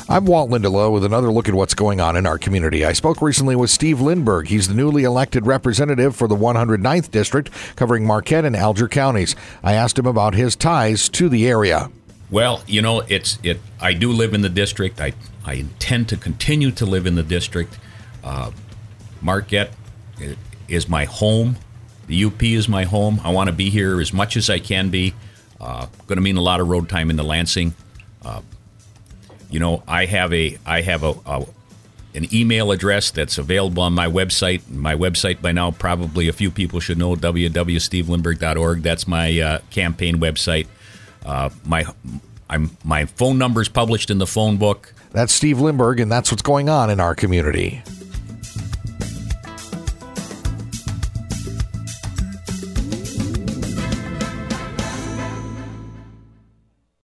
I'm Walt Lindelof with another look at what's going on in our community. I spoke recently with Steve Lindberg. He's the newly elected representative for the 109th District, covering Marquette and Alger counties. I asked him about his ties to the area. Well, you know, I do live in the district. I intend to continue to live in the district. Marquette is my home. The UP is my home. I want to be here as much as I can be. Going to mean a lot of road time into Lansing. You know, I have an email address that's available on my website. My website by now, probably a few people should know, www.stevelindberg.org. That's my campaign website. My phone number is published in the phone book. That's Steve Lindberg, and that's what's going on in our community.